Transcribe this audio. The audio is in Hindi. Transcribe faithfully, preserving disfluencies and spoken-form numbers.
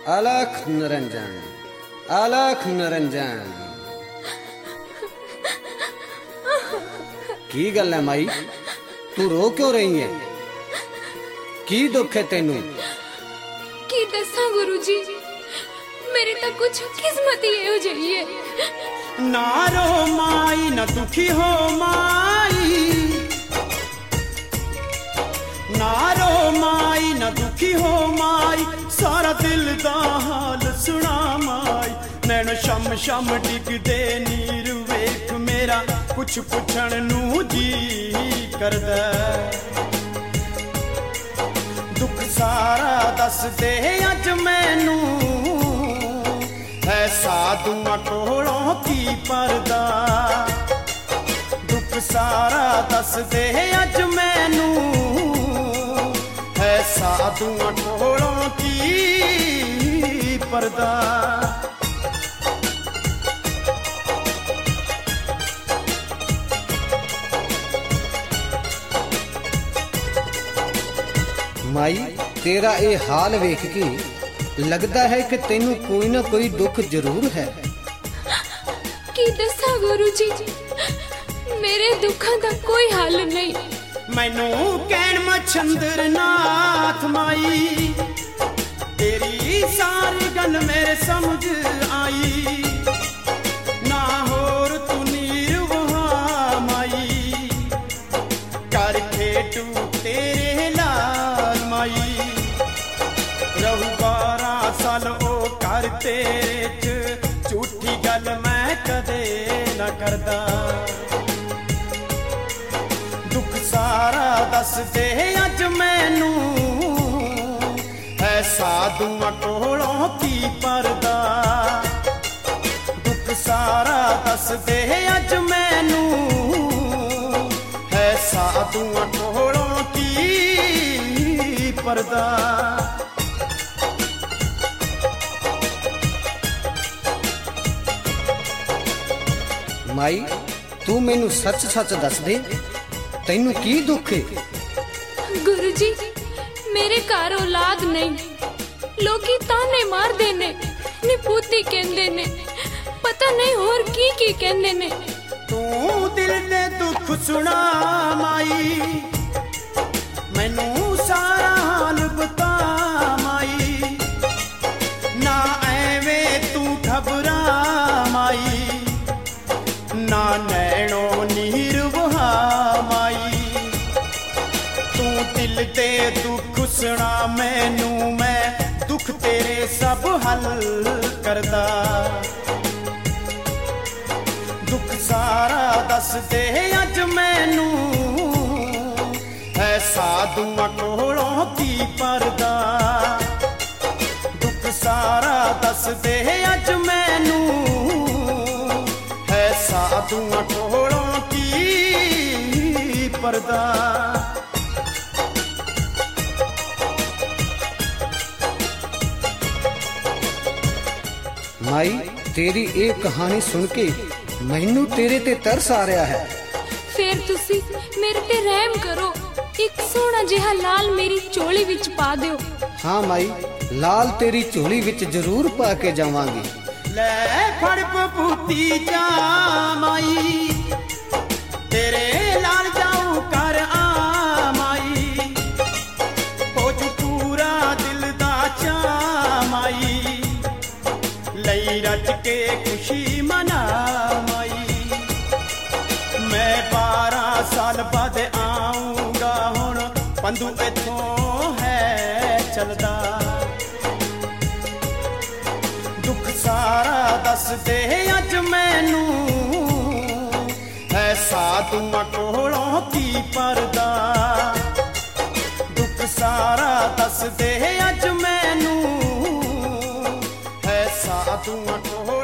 अलख निरंजन, अलख निरंजन। की गल है माई, तू रो क्यों रही है? की दुख है तेनू? की दसा गुरु जी, मेरी तो कुछ किस्मत ही हो जाइए। ना रो माई, ना दुखी हो माई, ना रो माई, ना दुखी हो माई, सारा दिल दा हाल सुना माई। नैनो शम शम डिगदे नीर वेख मेरा कुछ पुछण नू जी करदा। दुख सारा दस दे अज मैनू, है साधुआं कोलों की परदा। दुख सारा दस दे अज मैनू, है साधुआं कोलों की परदा। माई तेरा ये हाल वेख के लगता है कि तेनू कोई ना कोई दुख जरूर है। की दसा गुरु जी, मेरे दुखों का कोई हल नहीं। मैनू कहन मछंदर नाथ माई, तेरी सारी गल मेरे समझ आई। ना होर तू नीर वहा माई, कर खेटू तेरे लाल माई। रहू बारह साल ओ कर तेरे च, झूठी गल मैं कदे न करदा। दुख सारा दस दे अज मैनू, है साधुआं कोलों की परदा। दुख सारा दस दे अज मैनू, है साधुआं कोलों की परदा। माई तू मैनू सच सच दस दे, तेनू की दुख है? गुरु जी, मेरे घर औलाद नहीं, लोकी ताने मार देने ने, पूती कहंदे ने, पता नहीं और की की कहंदे ने। तू दिल दे दुख सुना माई, मैनू सारा हाल बता माई। ना एवें तू घबरा माई, ना नैनो नीर वहा माई। तू दिल दे दुख सुना मैनू, मैं दुख तेरे सब हल करदा। दुख सारा दस दे अज मैनू, है साधुआं कोलों की परदा। दुख सारा दस दे अज मैनू, है साधुआं कोलों की परदा। माई तेरी एक कहानी सुन के मैनू तेरे ते तरस आ रहा है। फिर तुसी मेरे ते रहम करो, एक सोना जिहा लाल मेरी झोली विच पा दियो। हाँ माई, लाल तेरी झोली विच जरूर पा के जावांगी। ले फड़ पपूती जा माई, तेरे लाल जाऊं कर आ माई। हो जू पूरा दिल दा चा माई, लई रच के खुशी मना माई। मैं बारह साल बाद आऊंगा हुण, पंधु इथों है चलदा। दुख सारा दस दे अज मैनू, है साधुआं कोलों की परदा। दुख सारा दस दे अज मैनू, है साधुआं कोलों